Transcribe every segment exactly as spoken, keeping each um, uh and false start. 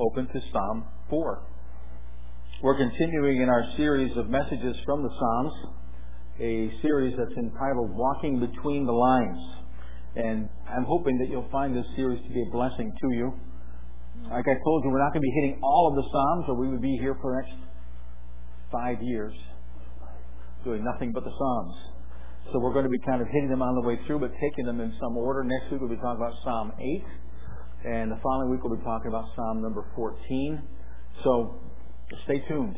open to Psalm four. We're continuing in our series of messages from the Psalms, a series that's entitled Walking Between the Lines. And I'm hoping that you'll find this series to be a blessing to you. Like I told you, we're not going to be hitting all of the Psalms, or we would be here for the next five years doing nothing but the Psalms. So we're going to be kind of hitting them on the way through, but taking them in some order. Next week we'll be talking about Psalm eight, and the following week we'll be talking about Psalm number fourteen. So stay tuned.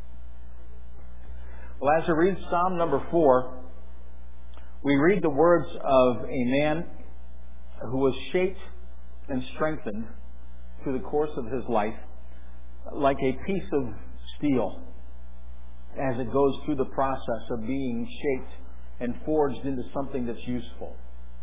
Well, as we read Psalm number four, we read the words of a man who was shaped and strengthened through the course of his life like a piece of steel as it goes through the process of being shaped and forged into something that's useful.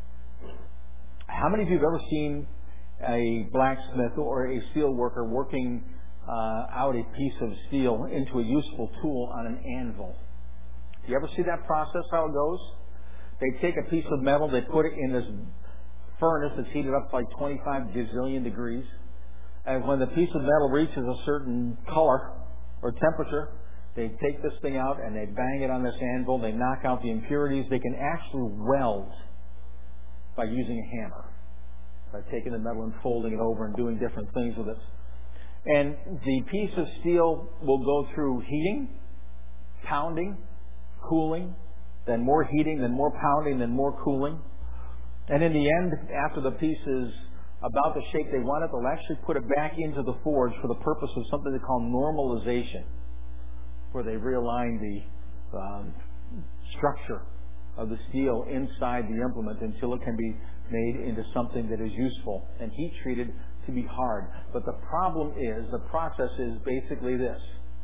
How many of you have ever seen a blacksmith or a steel worker working uh, out a piece of steel into a useful tool on an anvil? Do you ever see that process, how it goes? They take a piece of metal, they put it in this furnace that's heated up to like twenty-five gazillion degrees. And when the piece of metal reaches a certain color or temperature, they take this thing out and they bang it on this anvil. They knock out the impurities. They can actually weld by using a hammer, by taking the metal and folding it over and doing different things with it. And the piece of steel will go through heating, pounding, cooling, then more heating, then more pounding, then more cooling. And in the end, after the piece is about the shape they want it, they'll actually put it back into the forge for the purpose of something they call normalization, where they realign the um, structure of the steel inside the implement until it can be made into something that is useful and heat treated to be hard. But the problem is, the process is basically this.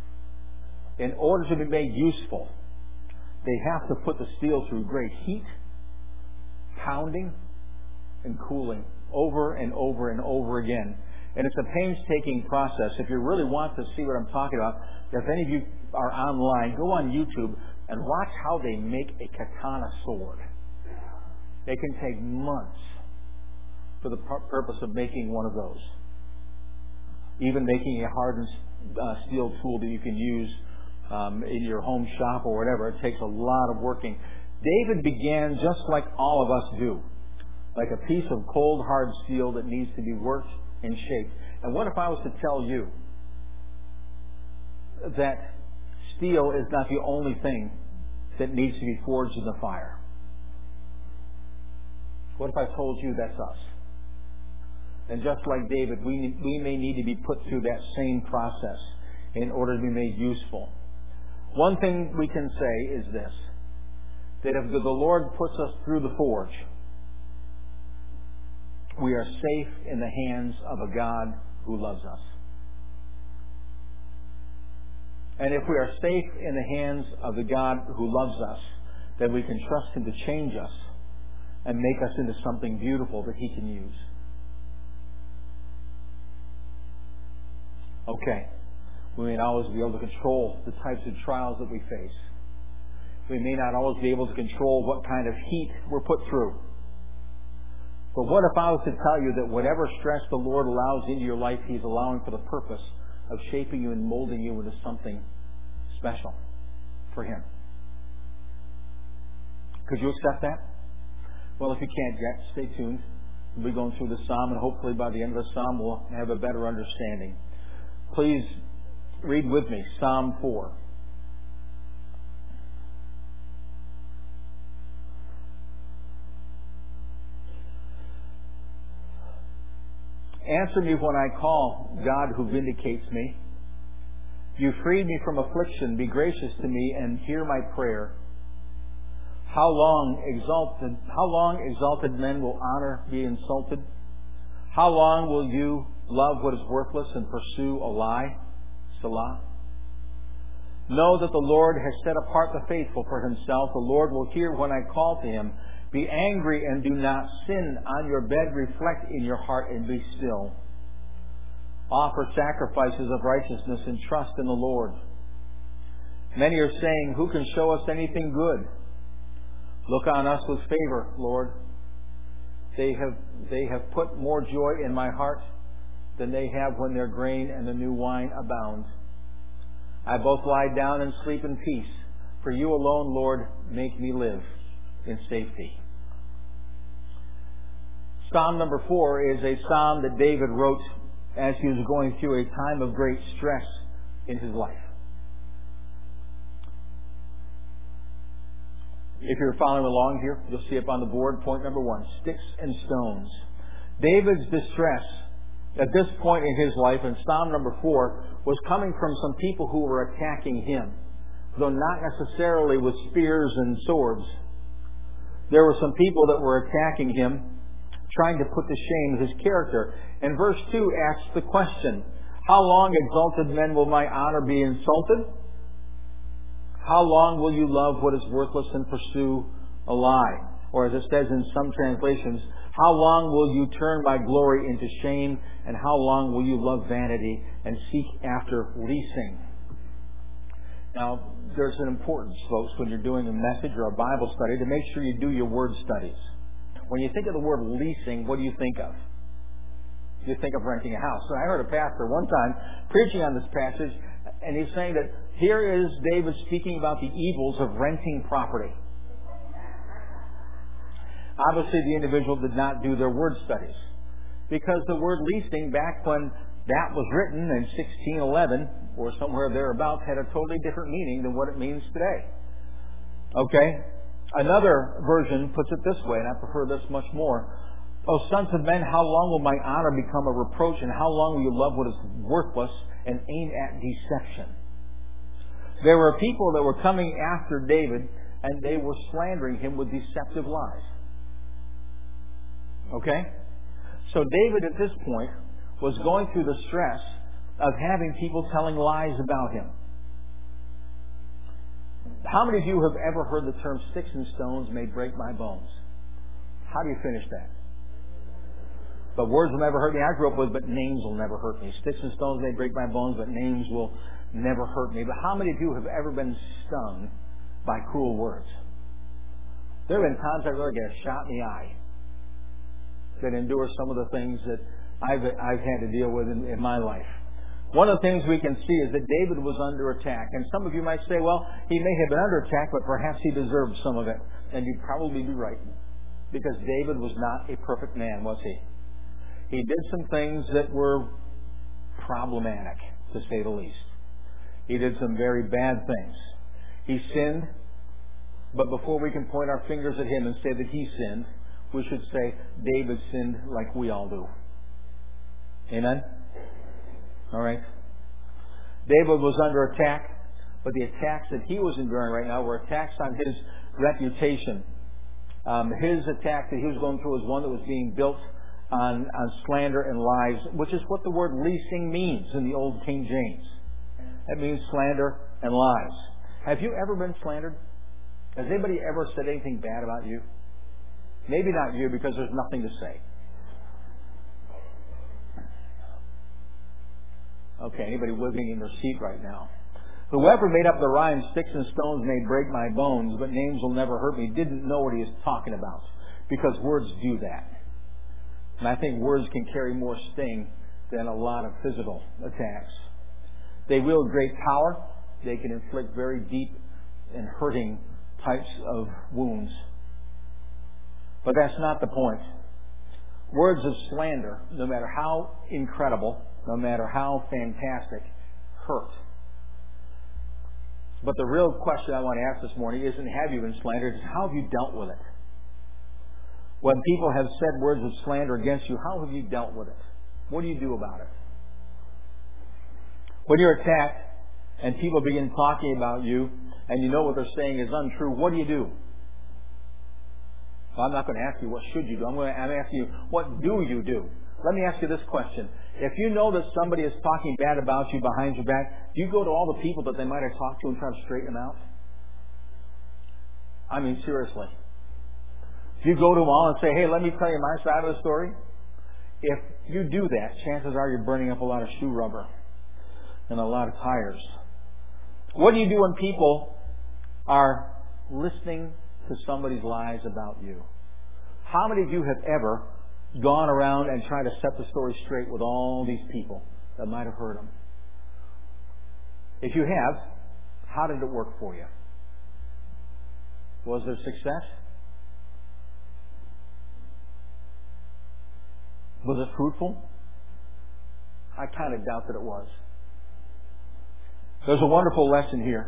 In order to be made useful, they have to put the steel through great heat, pounding, and cooling over and over and over again. And it's a painstaking process. If you really want to see what I'm talking about, if any of you are online, go on YouTube and watch how they make a katana sword. It can take months for the purpose of making one of those. Even making a hardened uh, steel tool that you can use um, in your home shop or whatever, it takes a lot of working. David began just like all of us do, like a piece of cold, hard steel that needs to be worked and shaped. And what if I was to tell you that steel is not the only thing that needs to be forged in the fire? What if I told you that's us? And just like David, we, we may need to be put through that same process in order to be made useful. One thing we can say is this, that if the Lord puts us through the forge, we are safe in the hands of a God who loves us. And if we are safe in the hands of the God who loves us, then we can trust Him to change us and make us into something beautiful that He can use. Okay. We may not always be able to control the types of trials that we face. We may not always be able to control what kind of heat we're put through. But what if I was to tell you that whatever stress the Lord allows into your life, He's allowing for the purpose of shaping you and molding you into something special for Him? Could you accept that? Well, if you can't yet, stay tuned. We'll be going through the Psalm, and hopefully by the end of the Psalm we'll have a better understanding. Please read with me Psalm four. Answer me when I call, God who vindicates me. You freed me from affliction. Be gracious to me and hear my prayer. How long exalted, how long exalted men will honor be insulted? How long will you love what is worthless and pursue a lie? Selah. Know that the Lord has set apart the faithful for Himself. The Lord will hear when I call to Him. Be angry and do not sin. On your bed reflect in your heart and be still. Offer sacrifices of righteousness and trust in the Lord. Many are saying, who can show us anything good? Look on us with favor, Lord. They have, they have put more joy in my heart than they have when their grain and the new wine abound. I both lie down and sleep in peace. For you alone, Lord, make me live in safety. Psalm number four is a psalm that David wrote as he was going through a time of great stress in his life. If you're following along here, you'll see up on the board, point number one, sticks and stones. David's distress at this point in his life, in Psalm number four, was coming from some people who were attacking him, though not necessarily with spears and swords. There were some people that were attacking him, trying to put to shame his character. And verse two asks the question, how long, exalted men, will my honor be insulted? How long will you love what is worthless and pursue a lie? Or as it says in some translations, how long will you turn my glory into shame? And how long will you love vanity and seek after leasing? Now, there's an importance, folks, when you're doing a message or a Bible study, to make sure you do your word studies. When you think of the word leasing, what do you think of? You think of renting a house. So I heard a pastor one time preaching on this passage, and he's saying that here is David speaking about the evils of renting property. Obviously, the individual did not do their word studies, because the word leasing, back when that was written in sixteen eleven or somewhere thereabouts, had a totally different meaning than what it means today. Okay? Another version puts it this way, and I prefer this much more. O sons of men, how long will my honor become a reproach, and how long will you love what is worthless and aim at deception? There were people that were coming after David, and they were slandering him with deceptive lies. Okay? So David at this point was going through the stress of having people telling lies about him. How many of you have ever heard the term sticks and stones may break my bones? How do you finish that? But words will never hurt me. I grew up with, but names will never hurt me. Sticks and stones may break my bones, but names will never hurt me. But how many of you have ever been stung by cruel words? There have been times I really get a shot in the eye that endure some of the things that I've, I've had to deal with in, in my life. One of the things we can see is that David was under attack. And some of you might say, well, he may have been under attack, but perhaps he deserved some of it. And you'd probably be right, because David was not a perfect man, was he? He did some things that were problematic, to say the least. He did some very bad things. He sinned, but before we can point our fingers at him and say that he sinned, we should say David sinned like we all do. Amen? All right? David was under attack, but the attacks that he was enduring right now were attacks on his reputation. Um, his attack that he was going through was one that was being built on, on slander and lies, which is what the word leasing means in the old King James. That means slander and lies. Have you ever been slandered? Has anybody ever said anything bad about you? Maybe not you, because there's nothing to say. Okay, anybody wiggling in their seat right now? Whoever made up the rhyme, sticks and stones may break my bones, but names will never hurt me, didn't know what he was talking about, because words do that. And I think words can carry more sting than a lot of physical attacks. They wield great power. They can inflict very deep and hurting types of wounds. But that's not the point. Words of slander, no matter how incredible, no matter how fantastic, hurt. But the real question I want to ask this morning isn't have you been slandered, it's how have you dealt with it? When people have said words of slander against you, how have you dealt with it? What do you do about it? When you're attacked and people begin talking about you and you know what they're saying is untrue, what do you do? Well, I'm not going to ask you what should you do. I'm going to I'm asking you, what do you do? Let me ask you this question. If you know that somebody is talking bad about you behind your back, do you go to all the people that they might have talked to and try to straighten them out? I mean, seriously. Do you go to them all and say, hey, let me tell you my side of the story? If you do that, chances are you're burning up a lot of shoe rubber and a lot of tires. What do you do when people are listening to somebody's lies about you? How many of you have ever gone around and tried to set the story straight with all these people that might have heard him? If you have, how did it work for you? Was there success? Was it fruitful? I kind of doubt that it was. There's a wonderful lesson here.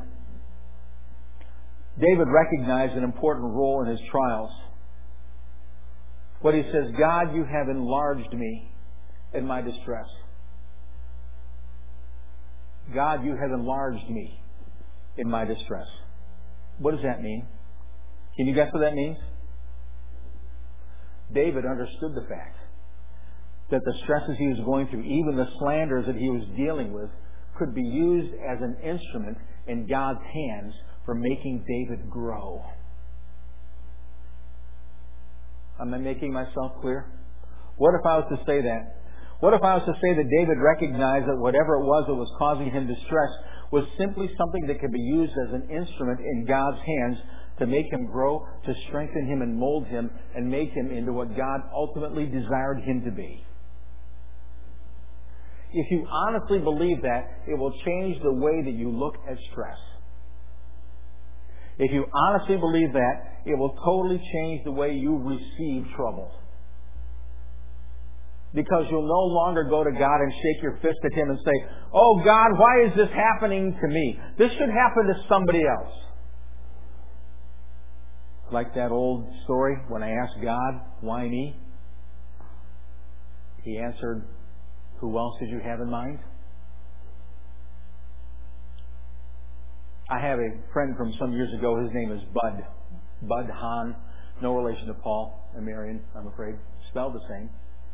David recognized an important role in his trials. What he says, God, you have enlarged me in my distress. God, you have enlarged me in my distress. What does that mean? Can you guess what that means? David understood the fact that the stresses he was going through, even the slanders that he was dealing with, could be used as an instrument in God's hands for making David grow. Am I making myself clear? What if I was to say that? What if I was to say that David recognized that whatever it was that was causing him distress was simply something that could be used as an instrument in God's hands to make him grow, to strengthen him and mold him and make him into what God ultimately desired him to be? If you honestly believe that, it will change the way that you look at stress. If you honestly believe that, it will totally change the way you receive trouble. Because you'll no longer go to God and shake your fist at Him and say, "Oh God, why is this happening to me? This should happen to somebody else." Like that old story, when I asked God, "Why me?" He answered, "Who else did you have in mind?" I have a friend from some years ago. His name is Bud. Bud Hahn. No relation to Paul and Marion, I'm afraid. Spelled the same.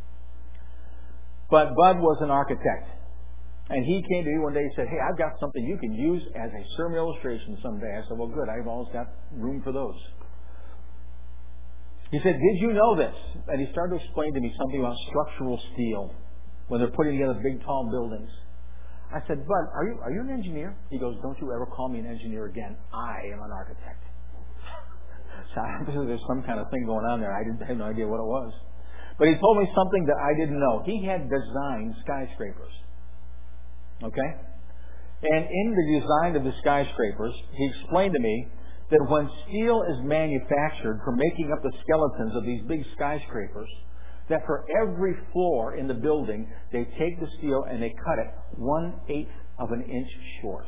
But Bud was an architect. And he came to me one day and said, "Hey, I've got something you can use as a sermon illustration someday." I said, "Well, good. I've always got room for those." He said, "Did you know this?" And he started to explain to me something about structural steel when they're putting together big, tall buildings. I said, "Bud, are you are you an engineer?" He goes, "Don't you ever call me an engineer again. I am an architect." So obviously there's some kind of thing going on there. I didn't I had no idea what it was. But he told me something that I didn't know. He had designed skyscrapers. Okay? And in the design of the skyscrapers, he explained to me that when steel is manufactured for making up the skeletons of these big skyscrapers, that for every floor in the building, they take the steel and they cut it one-eighth of an inch short.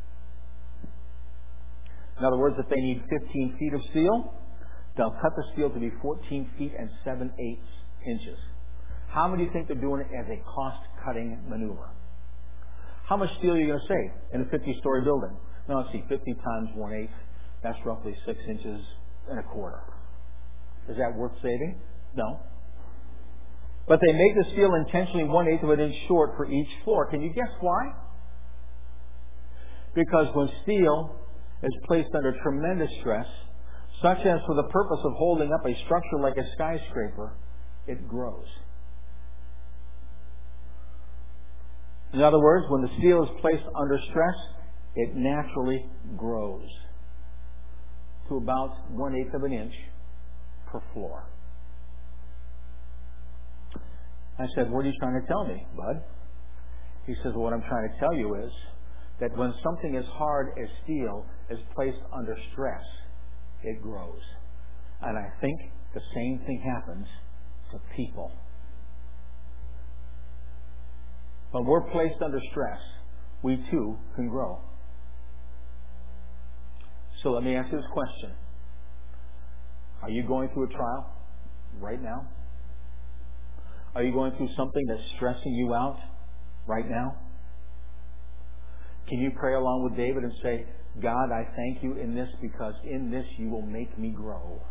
In other words, if they need fifteen feet of steel, they'll cut the steel to be fourteen feet and seven-eighths inches. How many do you think they're doing it as a cost-cutting maneuver? How much steel are you going to save in a fifty-story building? Now, let's see, fifty times one-eighth, that's roughly six inches and a quarter. Is that worth saving? No. But they make the steel intentionally one-eighth of an inch short for each floor. Can you guess why? Because when steel is placed under tremendous stress, such as for the purpose of holding up a structure like a skyscraper, it grows. In other words, when the steel is placed under stress, it naturally grows to about one-eighth of an inch per floor. I said, "What are you trying to tell me, Bud?" He says, "Well, what I'm trying to tell you is that when something as hard as steel is placed under stress, it grows. And I think the same thing happens to people. When we're placed under stress, we too can grow." So let me ask you this question. Are you going through a trial right now? Are you going through something that's stressing you out right now? Can you pray along with David and say, "God, I thank you in this because in this you will make me grow"?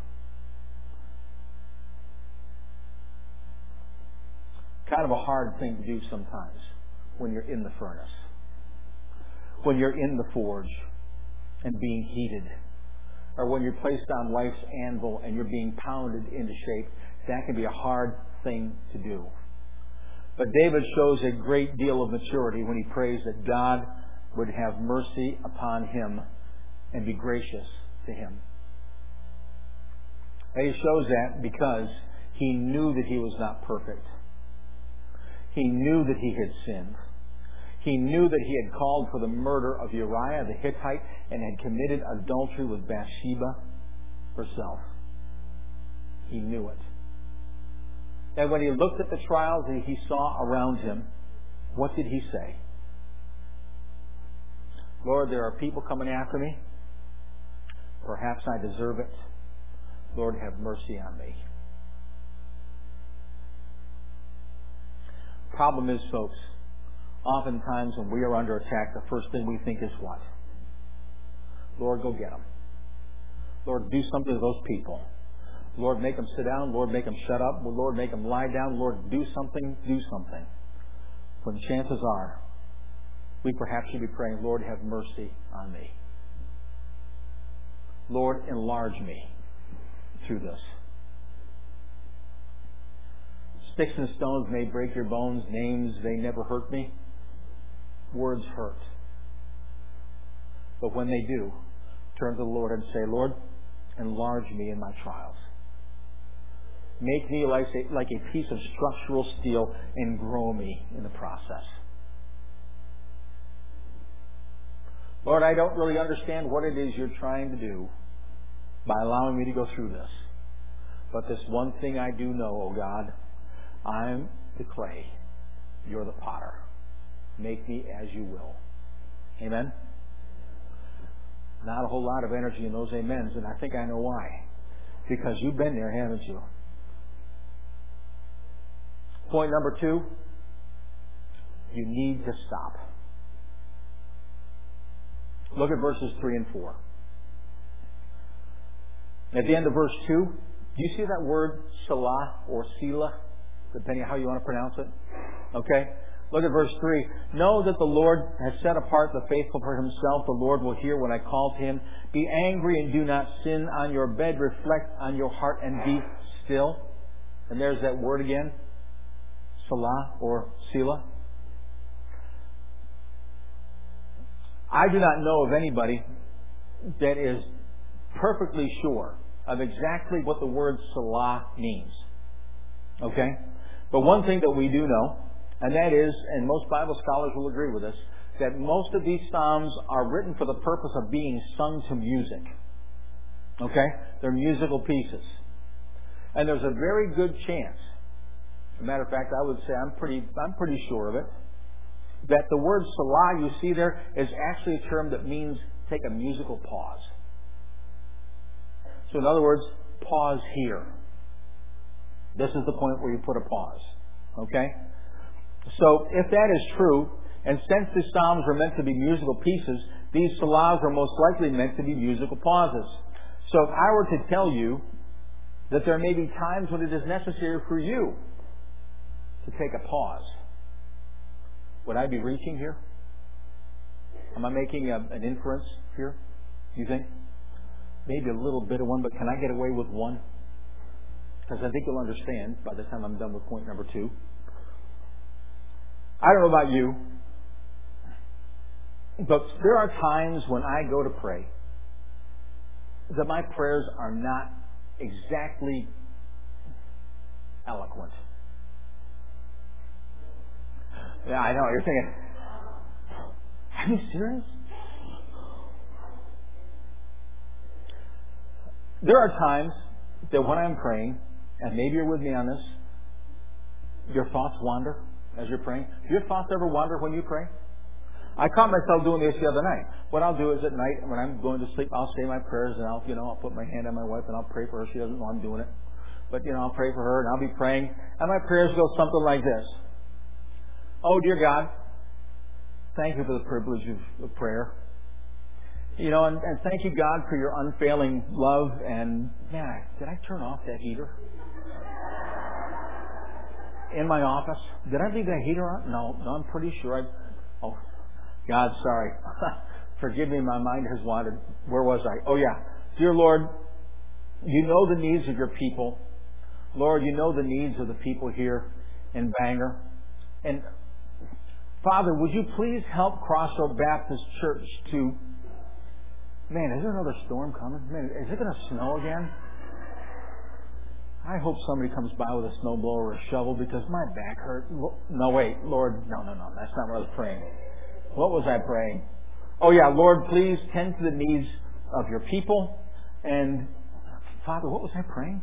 Kind of a hard thing to do sometimes when you're in the furnace. When you're in the forge and being heated. Or when you're placed on life's anvil and you're being pounded into shape. That can be a hard thing to do. But David shows a great deal of maturity when he prays that God would have mercy upon him and be gracious to him. And he shows that because He knew that he was not perfect. He knew that he had sinned. He knew that he had called for the murder of Uriah the Hittite and had committed adultery with Bathsheba herself. He knew it. And when he looked at the trials that he saw around him, what did he say? Lord, there are people coming after me. Perhaps I deserve it. Lord, have mercy on me. Problem is, folks, oftentimes when we are under attack, the first thing we think is what? Lord, go get them. Lord, do something to those people. Lord, make them sit down. Lord, make them shut up. Lord, make them lie down. Lord, do something, do something. When chances are, we perhaps should be praying, Lord, have mercy on me. Lord, enlarge me through this. Sticks and stones may break your bones. Names, they never hurt me. Words hurt. But when they do, turn to the Lord and say, Lord, enlarge me in my trials. Make me like a, like a piece of structural steel and grow me in the process. Lord, I don't really understand what it is you're trying to do by allowing me to go through this. But this one thing I do know, oh God, I'm the clay. You're the potter. Make me as you will. Amen? Not a whole lot of energy in those amens, and I think I know why. Because you've been there, haven't you? Point number two, you need to stop. Look at verses three and four. At the end of verse two, do you see that word Selah or Selah? Depending on how you want to pronounce it. Okay? Look at verse three. Know that the Lord has set apart the faithful for himself. The Lord will hear when I call to him. Be angry and do not sin. On your bed reflect on your heart and be still. And there's that word again. Selah or Selah. I do not know of anybody that is perfectly sure of exactly what the word Selah means. Okay? But one thing that we do know, and that is, and most Bible scholars will agree with us, that most of these Psalms are written for the purpose of being sung to music. Okay? They're musical pieces. And there's a very good chance, as a matter of fact, I would say I'm pretty, I'm pretty sure of it, that the word Selah you see there is actually a term that means take a musical pause. So in other words, pause here. This is the point where you put a pause. Okay? So if that is true, and since the Psalms are meant to be musical pieces, these Selahs are most likely meant to be musical pauses. So if I were to tell you that there may be times when it is necessary for you to take a pause, would I be reaching here? Am I making a, an inference here, do you think? Maybe a little bit of one, but can I get away with one? Because I think you'll understand by the time I'm done with point number two. I don't know about you, but there are times when I go to pray that my prayers are not exactly eloquent. Yeah, I know. You're thinking, are you serious? There are times that when I'm praying, and maybe you're with me on this, your thoughts wander as you're praying. Do your thoughts ever wander when you pray? I caught myself doing this the other night. What I'll do is at night, when I'm going to sleep, I'll say my prayers, and I'll, you know, I'll put my hand on my wife, and I'll pray for her. She doesn't know I'm doing it. But, you know, I'll pray for her, and I'll be praying, and my prayers go something like this. Oh, dear God, thank you for the privilege of, of prayer. You know, and, and thank you, God, for your unfailing love. And, man, did I turn off that heater in my office? Did I leave that heater on? No, no, I'm pretty sure I... Oh, God, sorry. Forgive me, my mind has wandered. Where was I? Oh, yeah. Dear Lord, you know the needs of your people. Lord, you know the needs of the people here in Bangor. And, Father, would you please help Crossroad Baptist Church to... Man, is there another storm coming? Man, is it going to snow again? I hope somebody comes by with a snowblower or a shovel because my back hurt. No, wait, Lord, no, no, no, that's not what I was praying. What was I praying? Oh yeah, Lord, please tend to the needs of your people. And Father, what was I praying?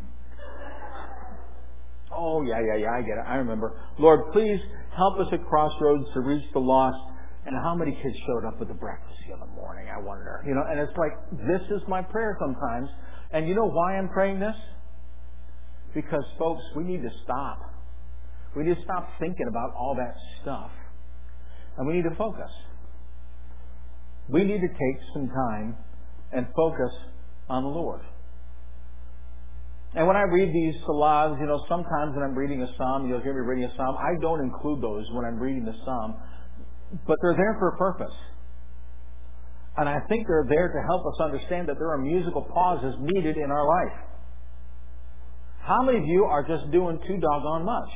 Oh yeah, yeah, yeah, I get it. I remember. Lord, please help us at Crossroads to reach the lost. And how many kids showed up with the breakfast the other morning? I wonder. You know, and it's like, this is my prayer sometimes. And you know why I'm praying this? Because, folks, we need to stop. We need to stop thinking about all that stuff. And we need to focus. We need to take some time and focus on the Lord. And when I read these salahs, you know, sometimes when I'm reading a psalm, you'll hear me reading a psalm, I don't include those when I'm reading the psalm. But they're there for a purpose. And I think they're there to help us understand that there are musical pauses needed in our life. How many of you are just doing too doggone much?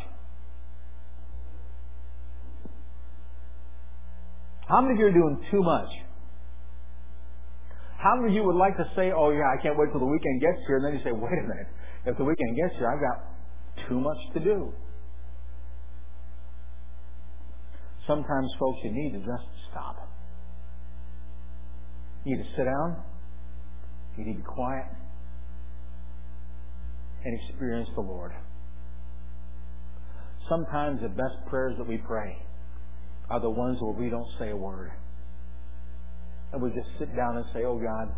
How many of you are doing too much? How many of you would like to say, oh yeah, I can't wait till the weekend gets here, and then you say, wait a minute, if the weekend gets here, I've got too much to do. Sometimes, folks, you need to just stop. You need to sit down. You need to be quiet and experience the Lord. Sometimes the best prayers that we pray are the ones where we don't say a word. And we just sit down and say, oh God,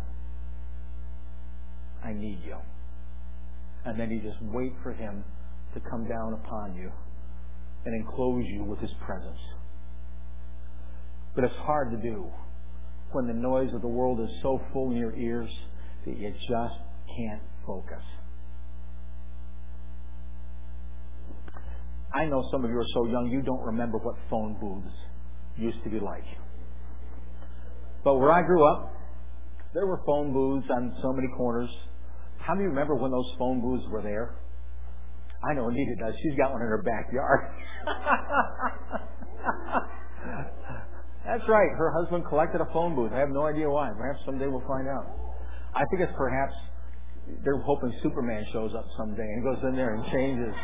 I need you. And then you just wait for Him to come down upon you and enclose you with His presence. But it's hard to do when the noise of the world is so full in your ears that you just can't focus. I know some of you are so young you don't remember what phone booths used to be like. But where I grew up, there were phone booths on so many corners. How many remember when those phone booths were there? I know Anita does. She's got one in her backyard. That's right. Her husband collected a phone booth. I have no idea why. Perhaps someday we'll find out. I think it's perhaps they're hoping Superman shows up someday and goes in there and changes.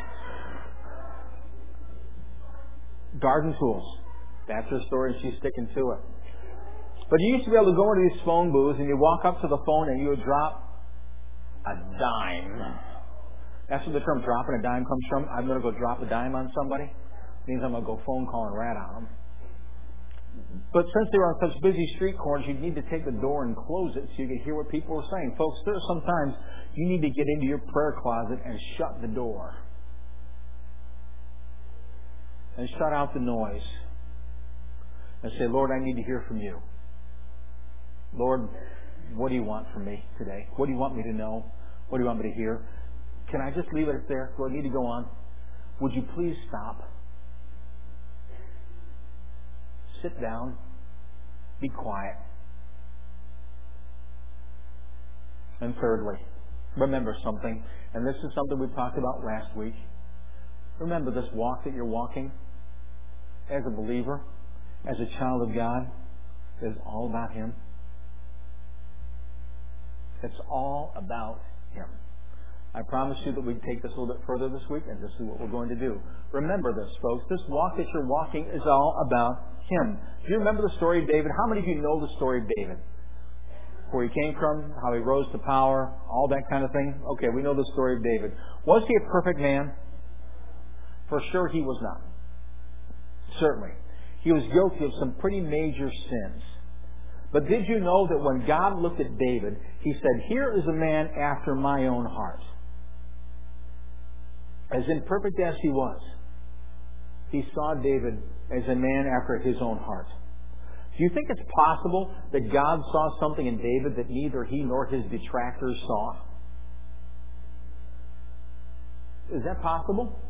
Garden tools. That's her story, and she's sticking to it. But you used to be able to go into these phone booths and you walk up to the phone and you would drop a dime. That's where the term dropping a dime comes from. I'm going to go drop a dime on somebody. It means I'm going to go phone call and rat on them. But since they were on such busy street corners, you'd need to take the door and close it so you could hear what people were saying. Folks, there are sometimes you need to get into your prayer closet and shut the door. And shut out the noise. And say, Lord, I need to hear from you. Lord, what do you want from me today? What do you want me to know? What do you want me to hear? Can I just leave it there? Do I need to go on? Would you please stop? Sit down. Be quiet. And thirdly, remember something. And this is something we talked about last week. Remember this walk that you're walking as a believer, as a child of God, is all about Him. It's all about Him. I promise you that we'd take this a little bit further this week, and this is what we're going to do. Remember this, folks. This walk that you're walking is all about Him. Do you remember the story of David? How many of you know the story of David? Where he came from, how he rose to power, all that kind of thing? Okay, we know the story of David. Was he a perfect man? For sure he was not. Certainly. He was guilty of some pretty major sins. But did you know that when God looked at David, He said, here is a man after my own heart. As imperfect as he was, He saw David as a man after His own heart. Do you think it's possible that God saw something in David that neither he nor his detractors saw? Is that possible?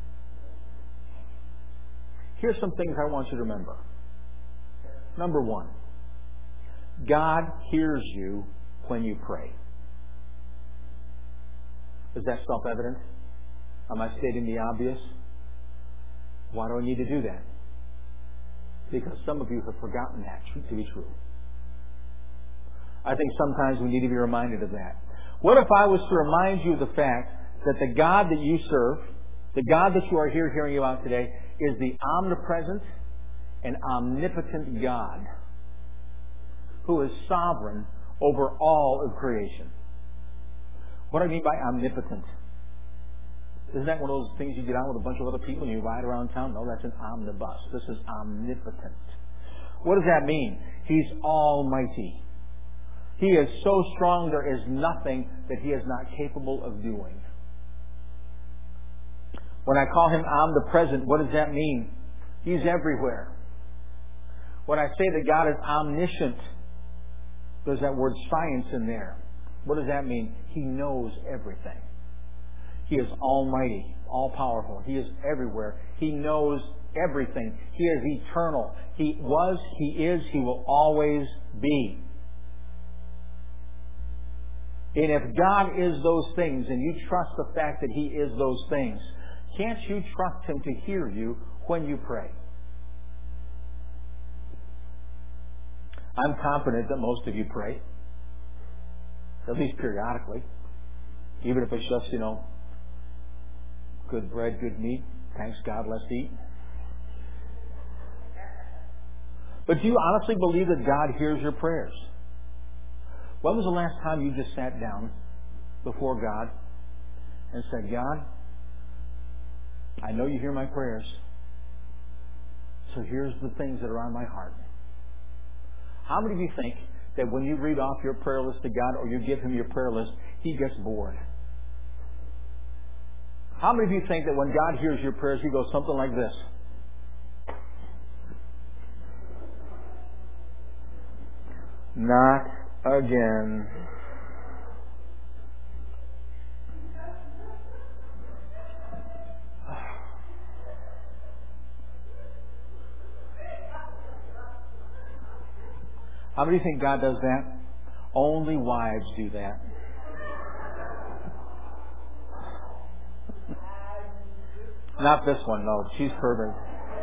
Here's some things I want you to remember. Number one, God hears you when you pray. Is that self-evident? Am I stating the obvious? Why do I need to do that? Because some of you have forgotten that to be true. I think sometimes we need to be reminded of that. What if I was to remind you of the fact that the God that you serve, the God that you are here hearing about today, is the omnipresent and omnipotent God who is sovereign over all of creation. What do I mean by omnipotent? Isn't that one of those things you get on with a bunch of other people and you ride around town? No, that's an omnibus. This is omnipotent. What does that mean? He's almighty. He is so strong there is nothing that He is not capable of doing. When I call Him omnipresent, what does that mean? He's everywhere. When I say that God is omniscient, there's that word science in there. What does that mean? He knows everything. He is almighty, all-powerful. He is everywhere. He knows everything. He is eternal. He was, He is, He will always be. And if God is those things, and you trust the fact that He is those things, can't you trust Him to hear you when you pray? I'm confident that most of you pray, at least periodically, even if it's just, you know, good bread, good meat, thanks God, let's eat. But do you honestly believe that God hears your prayers? When was the last time you just sat down before God and said, God, I know you hear my prayers, so here's the things that are on my heart. How many of you think that when you read off your prayer list to God or you give Him your prayer list, He gets bored? How many of you think that when God hears your prayers, He goes something like this? Not again. How many think God does that? Only wives do that. Not this one, no. She's perfect.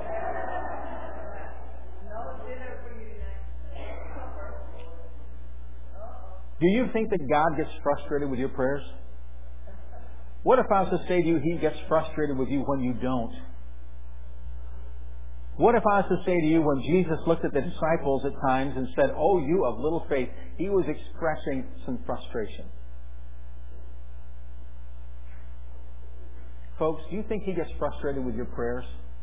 Do you think that God gets frustrated with your prayers? What if I was to say to you, He gets frustrated with you when you don't? What if I was to say to you, when Jesus looked at the disciples at times and said, oh, you of little faith, He was expressing some frustration. Folks, do you think He gets frustrated with your prayers?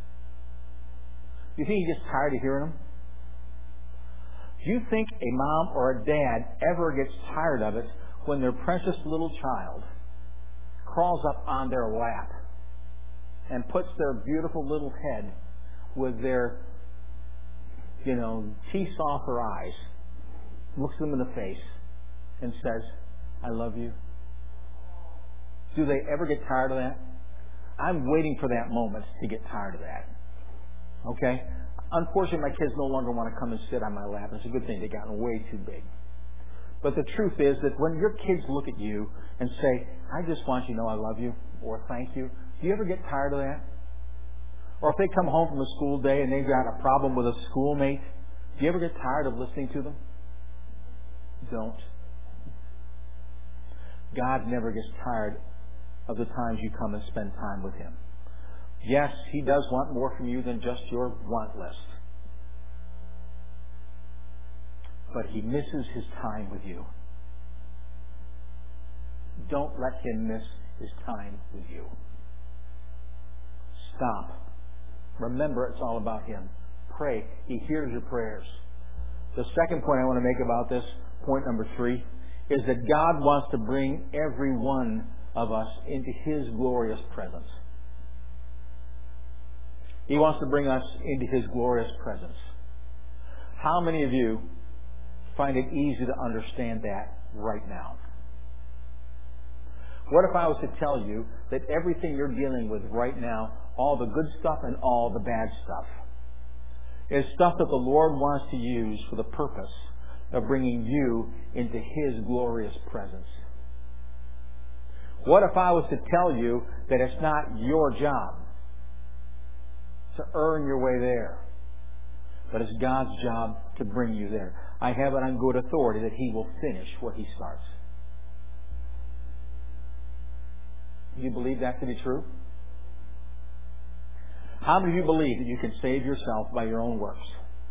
Do you think He gets tired of hearing them? Do you think a mom or a dad ever gets tired of it when their precious little child crawls up on their lap and puts their beautiful little head with their, you know, teeth off her eyes, looks them in the face, and says, I love you? Do they ever get tired of that? I'm waiting for that moment to get tired of that. Okay? Unfortunately, my kids no longer want to come and sit on my lap. It's a good thing. They've gotten way too big. But the truth is that when your kids look at you and say, I just want you to know I love you, or thank you, do you ever get tired of that? Or if they come home from a school day and they've got a problem with a schoolmate, do you ever get tired of listening to them? Don't. God never gets tired of the times you come and spend time with Him. Yes, He does want more from you than just your want list. But He misses His time with you. Don't let Him miss His time with you. Stop. Remember, it's all about Him. Pray. He hears your prayers. The second point I want to make about this, point number three, is that God wants to bring every one of us into His glorious presence. He wants to bring us into His glorious presence. How many of you find it easy to understand that right now? What if I was to tell you that everything you're dealing with right now, all the good stuff and all the bad stuff, is stuff that the Lord wants to use for the purpose of bringing you into His glorious presence? What if I was to tell you that it's not your job to earn your way there, but it's God's job to bring you there? I have it on good authority that He will finish what He starts. Do you believe that to be true? How many of you believe that you can save yourself by your own works?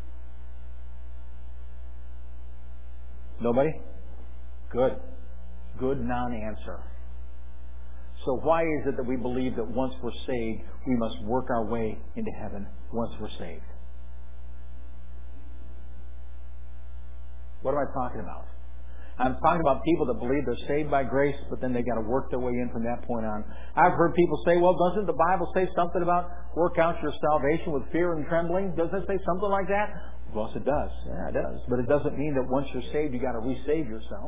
Nobody? Good. Good non-answer. So why is it that we believe that once we're saved, we must work our way into heaven once we're saved? What am I talking about? I'm talking about people that believe they're saved by grace, but then they got to work their way in from that point on. I've heard people say, well, doesn't the Bible say something about work out your salvation with fear and trembling? Doesn't it say something like that? Well, yes, it does. Yeah, it does. But it doesn't mean that once you're saved, you got to re-save yourself.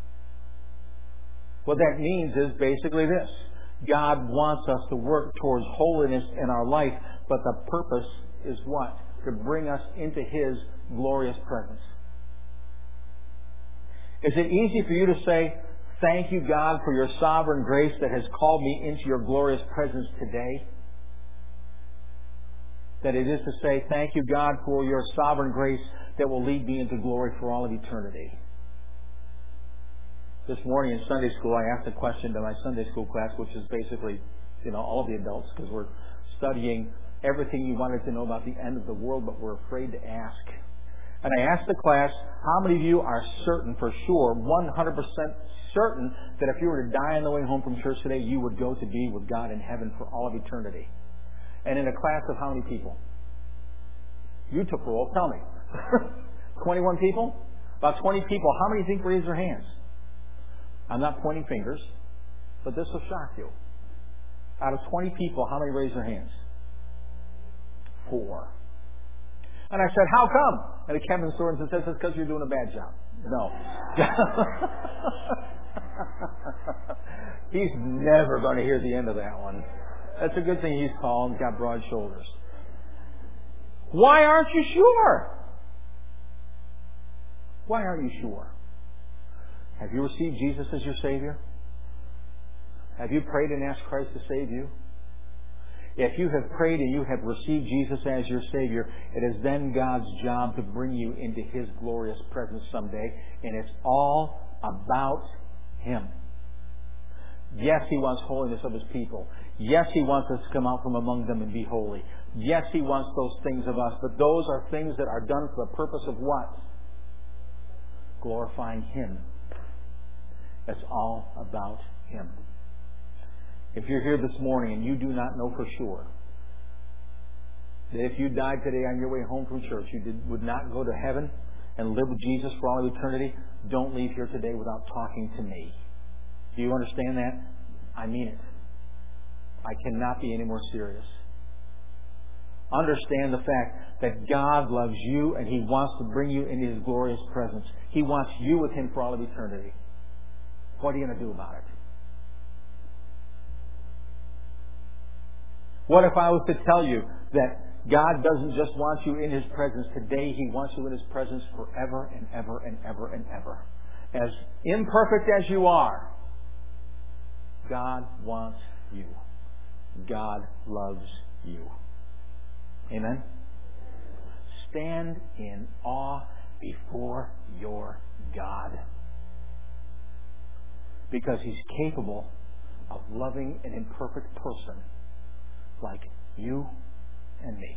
What that means is basically this. God wants us to work towards holiness in our life, but the purpose is what? To bring us into His glorious presence. Is it easy for you to say, thank you, God, for your sovereign grace that has called me into your glorious presence today? That it is to say, thank you, God, for your sovereign grace that will lead me into glory for all of eternity. This morning in Sunday school, I asked a question to my Sunday school class, which is basically, you know, all of the adults, because we're studying everything you wanted to know about the end of the world, but we're afraid to ask. And I asked the class, how many of you are certain, for sure, one hundred percent certain, that if you were to die on the way home from church today, you would go to be with God in heaven for all of eternity? And in a class of how many people? You took roll. Tell me. twenty-one people? About twenty people. How many think raise their hands? I'm not pointing fingers, but this will shock you. Out of twenty people, how many raise their hands? Four. And I said, how come? And Kevin Sorensen says, it's because you're doing a bad job. No. He's never going to hear the end of that one. That's a good thing he's tall and got broad shoulders. Why aren't you sure? Why aren't you sure? Have you received Jesus as your Savior? Have you prayed and asked Christ to save you? If you have prayed and you have received Jesus as your Savior, it is then God's job to bring you into His glorious presence someday, and it's all about Him. Yes, He wants holiness of His people. Yes, He wants us to come out from among them and be holy. Yes, He wants those things of us, but those are things that are done for the purpose of what? Glorifying Him. It's all about Him. If you're here this morning and you do not know for sure that if you died today on your way home from church, you did, would not go to heaven and live with Jesus for all of eternity, don't leave here today without talking to me. Do you understand that? I mean it. I cannot be any more serious. Understand the fact that God loves you and He wants to bring you into His glorious presence. He wants you with Him for all of eternity. What are you going to do about it? What if I was to tell you that God doesn't just want you in His presence today, He wants you in His presence forever and ever and ever and ever. As imperfect as you are, God wants you. God loves you. Amen? Stand in awe before your God. Because He's capable of loving an imperfect person like you and me.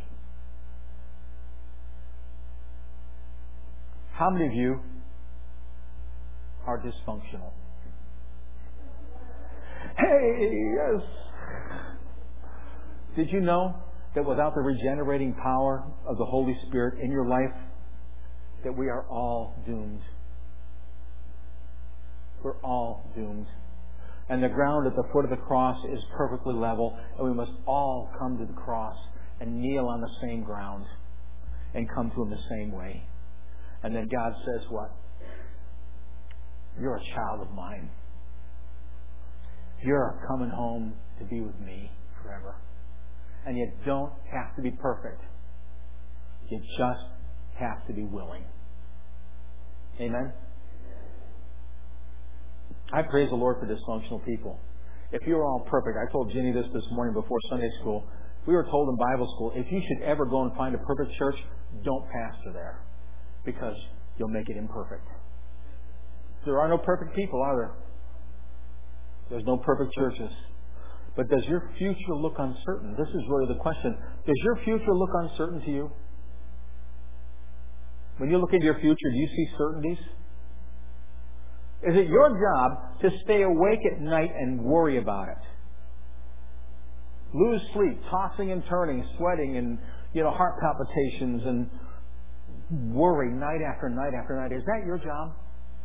How many of you are dysfunctional? Hey, yes. Did you know that without the regenerating power of the Holy Spirit in your life, that we are all doomed? We're all doomed. And the ground at the foot of the cross is perfectly level, and we must all come to the cross and kneel on the same ground and come to Him the same way. And then God says what? You're a child of mine. You're coming home to be with me forever. And you don't have to be perfect. You just have to be willing. Amen? I praise the Lord for dysfunctional people. If you were all perfect, I told Ginny this this morning before Sunday school. We were told in Bible school, if you should ever go and find a perfect church, don't pastor there, because you'll make it imperfect. There are no perfect people, are there? There's no perfect churches. But does your future look uncertain? This is really the question. Does your future look uncertain to you? When you look into your future, do you see certainties? Is it your job to stay awake at night and worry about it? Lose sleep, tossing and turning, sweating, and you know, heart palpitations, and worry night after night after night. Is that your job?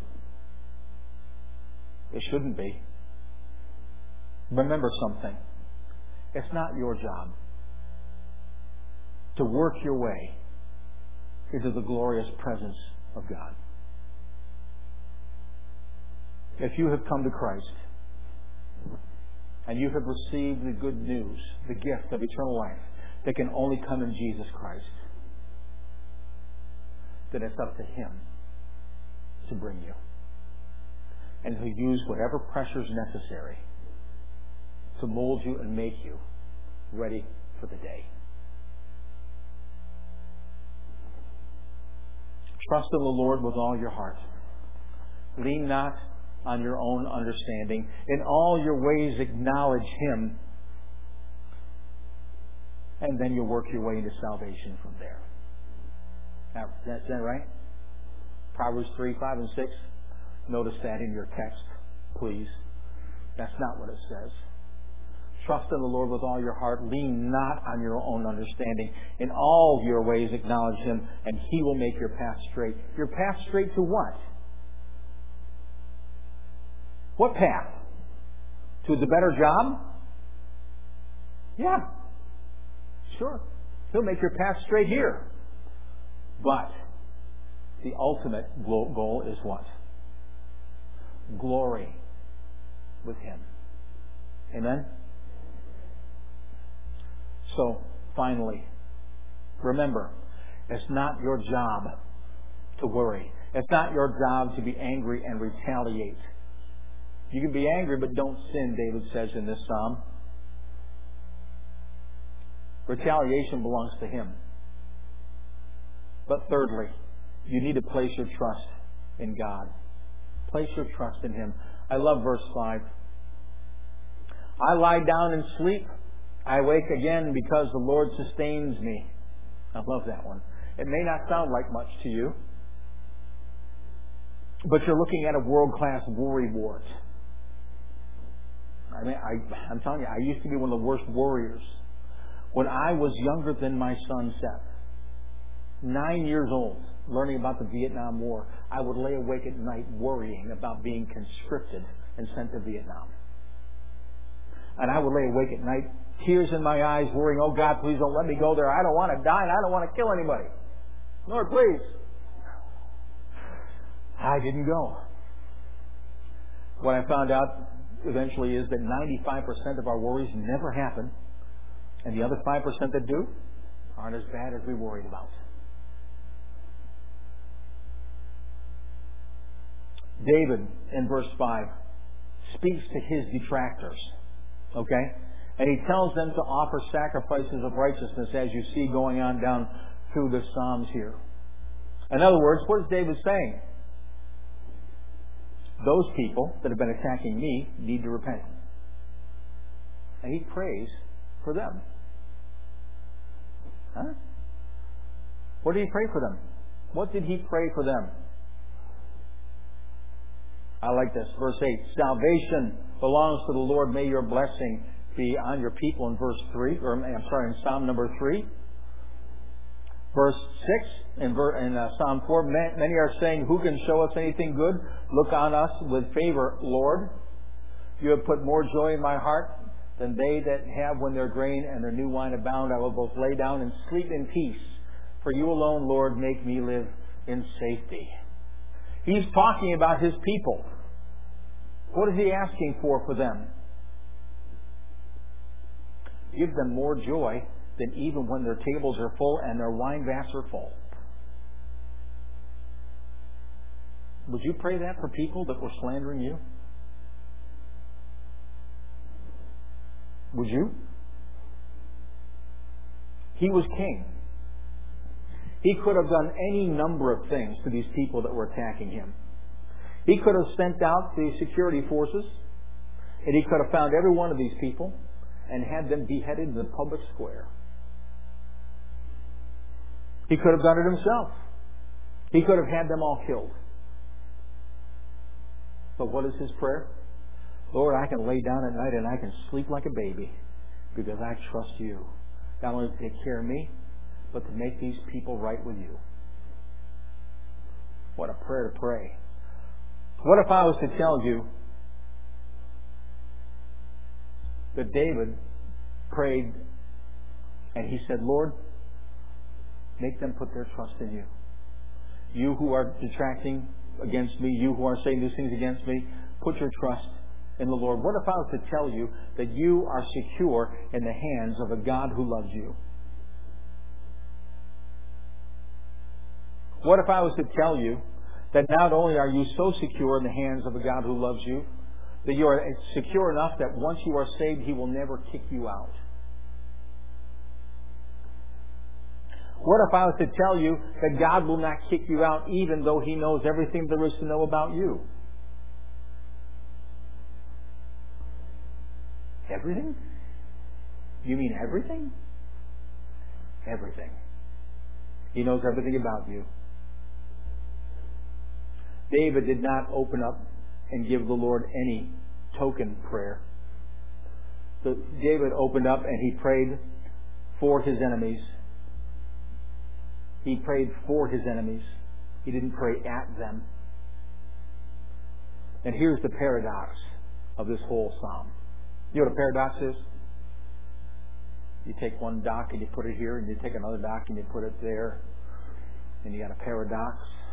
It shouldn't be. Remember something. It's not your job to work your way into the glorious presence of God. If you have come to Christ and you have received the good news, the gift of eternal life that can only come in Jesus Christ, then it's up to Him to bring you. And He'll use whatever pressure is necessary to mold you and make you ready for the day. Trust in the Lord with all your heart. Lean not on your own understanding. In all your ways acknowledge Him, and then you'll work your way into salvation from there. Now, is that right? Proverbs three, five, and six. Notice that in your text, please. That's not what it says. Trust in the Lord with all your heart. Lean not on your own understanding. In all your ways acknowledge Him, and He will make your path straight. Your path straight to what? What path? To the better job? Yeah. Sure. He'll make your path straight here. But the ultimate goal is what? Glory with Him. Amen? So, finally, remember, it's not your job to worry. It's not your job to be angry and retaliate. You can be angry, but don't sin, David says in this psalm. Retaliation belongs to Him. But thirdly, you need to place your trust in God. Place your trust in Him. I love verse five. I lie down and sleep. I wake again because the Lord sustains me. I love that one. It may not sound like much to you, but you're looking at a world-class worry wart. I mean, I, I'm telling you, I used to be one of the worst worriers. When I was younger than my son Seth, nine years old, learning about the Vietnam War, I would lay awake at night worrying about being conscripted and sent to Vietnam. And I would lay awake at night, tears in my eyes, worrying, oh God, please don't let me go there. I don't want to die and I don't want to kill anybody. Lord, please. I didn't go. What I found out eventually is that ninety-five percent of our worries never happen, and the other five percent that do aren't as bad as we worried about. David, in verse five, speaks to his detractors, okay? And he tells them to offer sacrifices of righteousness, as you see going on down through the Psalms here. In other words, what is David saying? Those people that have been attacking me need to repent. And he prays for them. Huh? What did he pray for them? What did he pray for them? I like this. Verse eight. Salvation belongs to the Lord. May your blessing be on your people in verse three. Or I'm sorry, in Psalm number three. Verse six in, ver, in uh, Psalm four. Many are saying, who can show us anything good? Look on us with favor, Lord. You have put more joy in my heart than they that have when their grain and their new wine abound. I will both lay down and sleep in peace. For you alone, Lord, make me live in safety. He's talking about his people. What is he asking for for them? Give them more joy than even when their tables are full and their wine vats are full. Would you pray that for people that were slandering you? Would you? He was king. He could have done any number of things to these people that were attacking him. He could have sent out the security forces, and he could have found every one of these people and had them beheaded in the public square. He could have done it himself. He could have had them all killed. But what is his prayer? Lord, I can lay down at night and I can sleep like a baby because I trust you. Not only to take care of me, but to make these people right with you. What a prayer to pray. What if I was to tell you that David prayed and he said, Lord, make them put their trust in you. You who are detracting against me, you who are saying these things against me, put your trust in the Lord. What if I was to tell you that you are secure in the hands of a God who loves you? What if I was to tell you that not only are you so secure in the hands of a God who loves you, that you are secure enough that once you are saved, He will never kick you out? What if I was to tell you that God will not kick you out even though He knows everything there is to know about you? Everything? You mean everything? Everything. He knows everything about you. David did not open up and give the Lord any token prayer. So David opened up and he prayed for his enemies. He prayed for his enemies. He didn't pray at them. And here's the paradox of this whole psalm. You know what a paradox is? You take one dock and you put it here, and you take another dock and you put it there, and you got a paradox.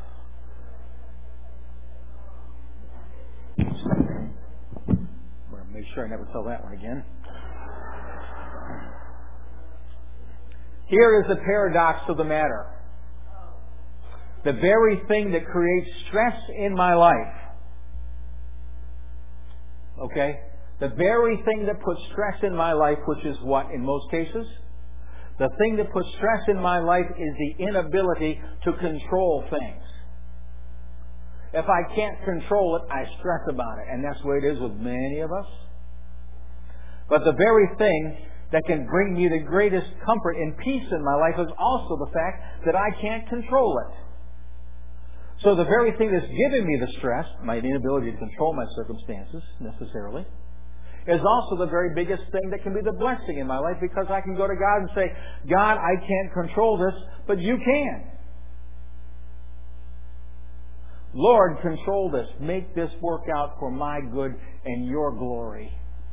I'm going to make sure I never tell that one again. Here is the paradox of the matter. The very thing that creates stress in my life, okay? The very thing that puts stress in my life, which is what in most cases? The thing that puts stress in my life is the inability to control things. If I can't control it, I stress about it. And that's the way it is with many of us. But the very thing that can bring me the greatest comfort and peace in my life is also the fact that I can't control it. So the very thing that's giving me the stress, my inability to control my circumstances necessarily, is also the very biggest thing that can be the blessing in my life, because I can go to God and say, God, I can't control this, but you can. Lord, control this. Make this work out for my good and your glory.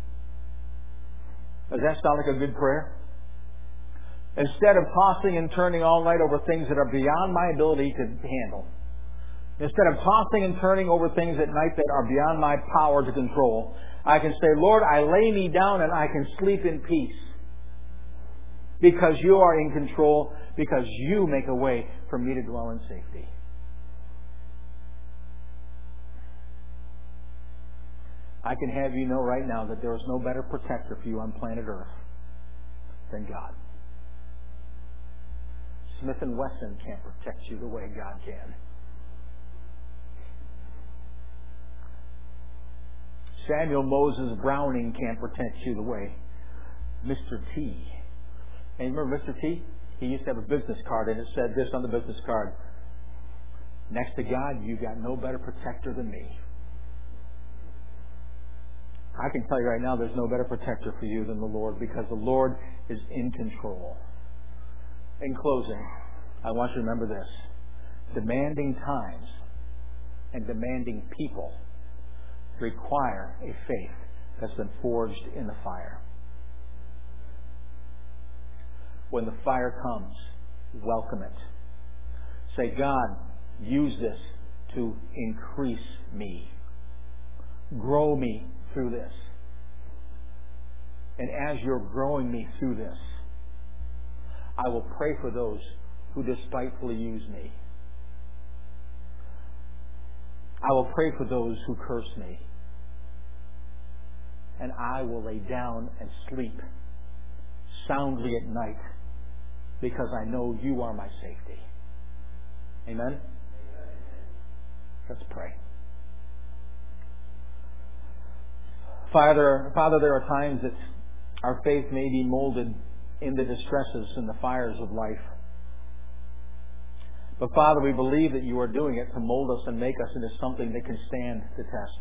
Does that sound like a good prayer? Instead of tossing and turning all night over things that are beyond my ability to handle, instead of tossing and turning over things at night that are beyond my power to control, I can say, Lord, I lay me down and I can sleep in peace. Because you are in control, because you make a way for me to dwell in safety. I can have you know right now that there is no better protector for you on planet Earth than God. Smith and Wesson can't protect you the way God can. Samuel Moses Browning can't protect you the way Mister T. And you remember Mister T? He used to have a business card, and it said this on the business card: next to God, you got no better protector than me. I can tell you right now, there's no better protector for you than the Lord, because the Lord is in control. In closing, I want you to remember this: demanding times and demanding people require a faith that's been forged in the fire. When the fire comes, welcome it. Say, God, use this to increase me. Grow me through this. And as you're growing me through this, I will pray for those who despitefully use me. I will pray for those who curse me. And I will lay down and sleep soundly at night, because I know you are my safety. Amen? Let's pray. Father, Father, there are times that Our faith may be molded in the distresses and the fires of life. But Father, we believe that you are doing it to mold us and make us into something that can stand the test.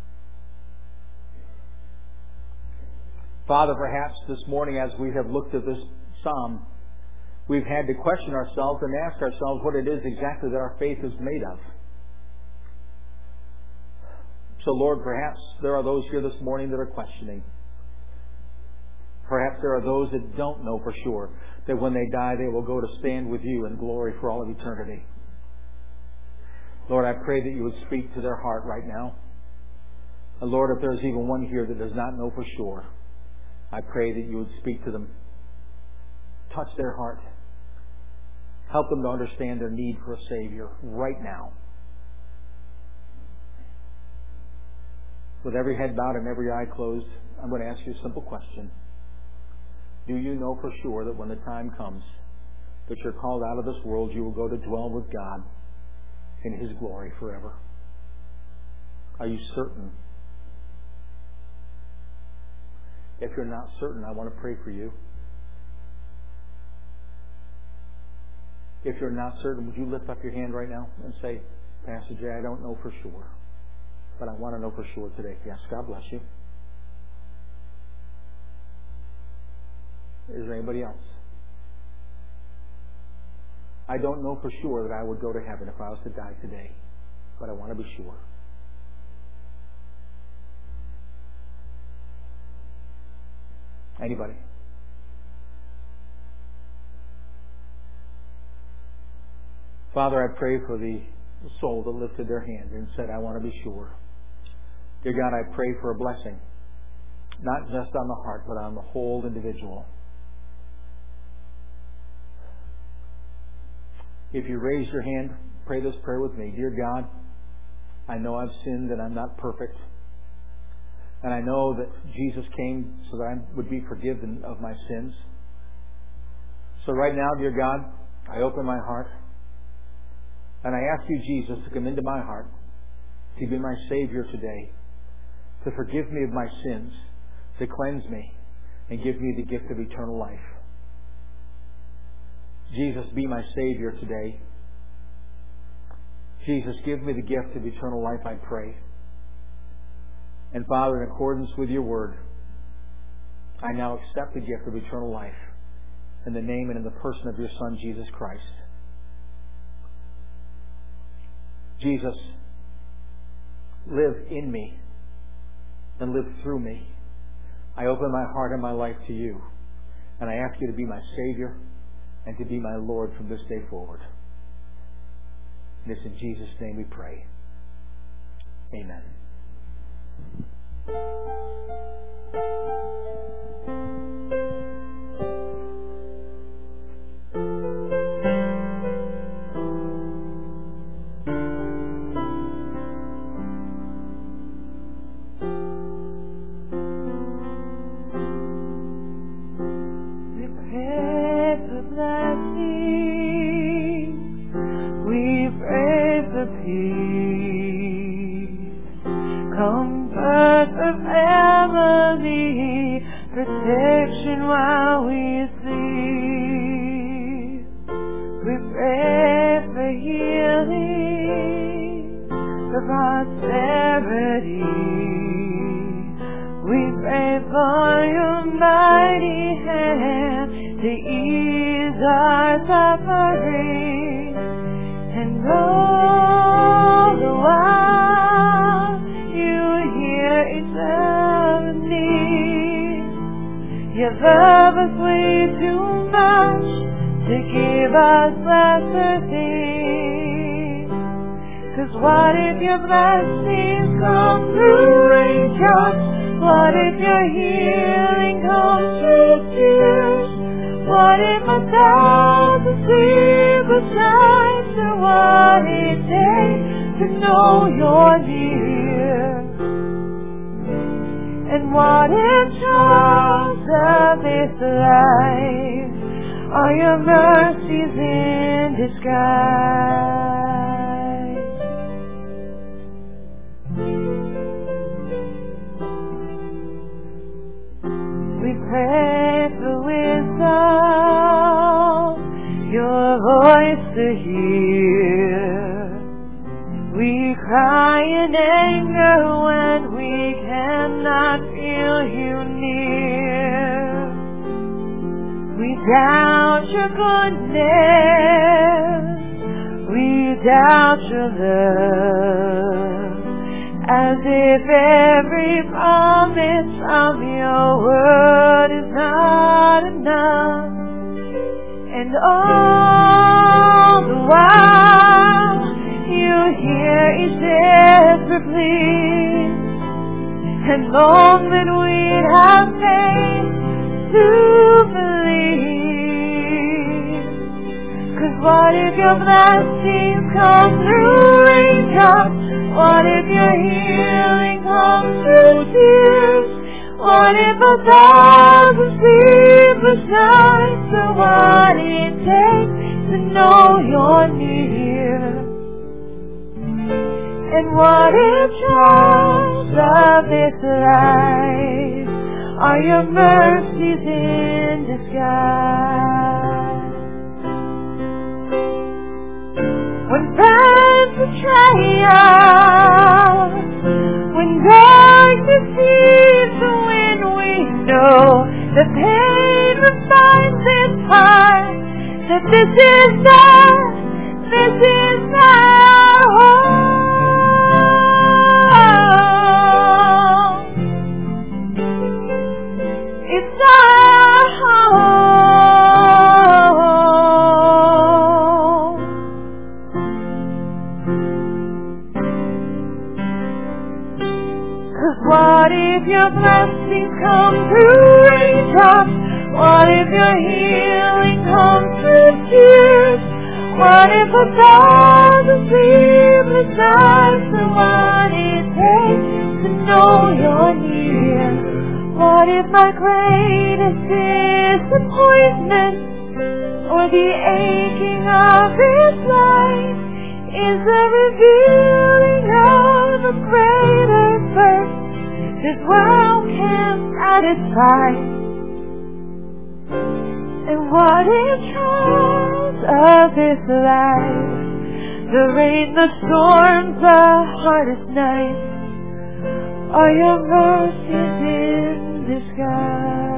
Father, perhaps this morning as we have looked at this psalm, we've had to question ourselves and ask ourselves what it is exactly that our faith is made of. So Lord, perhaps there are those here this morning that are questioning. Perhaps there are those that don't know for sure that when they die they will go to stand with you in glory for all of eternity. Lord, I pray that you would speak to their heart right now. And Lord, if there's even one here that does not know for sure, I pray that you would speak to them. Touch their heart. Help them to understand their need for a Savior right now. With every head bowed and every eye closed, I'm going to ask you a simple question. Do you know for sure that when the time comes that you're called out of this world, you will go to dwell with God in His glory forever? Are you certain? If you're not certain, I want to pray for you. If you're not certain, would you lift up your hand right now and say, Pastor Jay, I don't know for sure, but I want to know for sure today. Yes, God bless you. Is there anybody else? I don't know for sure that I would go to heaven if I was to die today, but I want to be sure. Anybody? Father, I pray for the soul that lifted their hand and said, I want to be sure. Dear God, I pray for a blessing, not just on the heart, but on the whole individual. If you raise your hand, pray this prayer with me. Dear God, I know I've sinned and I'm not perfect. And I know that Jesus came so that I would be forgiven of my sins. So right now, dear God, I open my heart and I ask you, Jesus, to come into my heart, to be my Savior today, to forgive me of my sins, to cleanse me, and give me the gift of eternal life. Jesus, be my Savior today. Jesus, give me the gift of eternal life, I pray. And Father, in accordance with your word, I now accept the gift of eternal life in the name and in the person of your Son, Jesus Christ. Jesus, live in me and live through me. I open my heart and my life to you, and I ask you to be my Savior and to be my Lord from this day forward. And it's in Jesus' name we pray. Amen. Protection while we sleep. We pray for healing, for prosperity. We pray for your mighty hand to ease our suffering, and all the while you hear each other's needs. You love us way too much to give us lesser things. 'Cause what if your blessings come through a touch? What if your healing comes through tears? What if a thousand sleepless nights are what it takes to know you're near? And what if trials of this life are your mercies in disguise? We pray to hear. We cry in anger when we cannot feel you near. We doubt your goodness, we doubt your love, as if every promise of your word is not enough. And all the while you hear each desperate plea, and long that we'd have faith to believe. 'Cause what if your blessings come through raindrops? What if your healing comes through tears? What if a thousand sleepless nights are what it takes to know you're near? And what if trials of this life are your mercies in disguise? When friends betray us, when darkness seems to win, we know the pain reminds its heart that this is not, this is not home. It's not home. 'Cause what if your blessings come through raindrops? What if your healing comes through tears? What if a thousand sleepless nights are what it takes to know you're near? What if my greatest disappointment, or the aching of this life, is the revealing of a greater birth this world can't satisfy? And what if trials of this life, the rain, the storms, the hardest nights, are your mercies in disguise?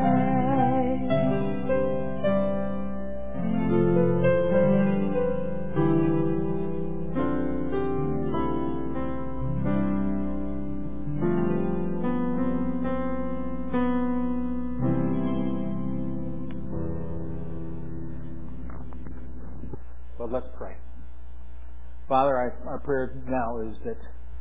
Well, let's pray. Father, I, our prayer now is that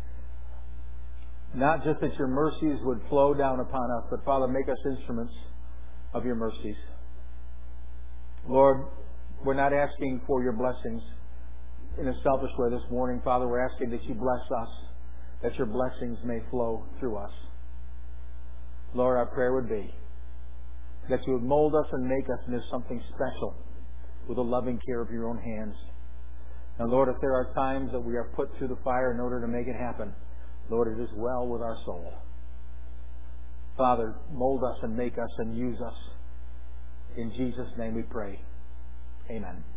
not just that your mercies would flow down upon us, but Father, make us instruments of your mercies. Lord, we're not asking for your blessings in a selfish way this morning. Father, we're asking that you bless us, that your blessings may flow through us. Lord, our prayer would be that you would mold us and make us into something special with the loving care of your own hands. Now, Lord, if there are times that we are put through the fire in order to make it happen, Lord, it is well with our soul. Father, mold us and make us and use us. In Jesus' name we pray. Amen.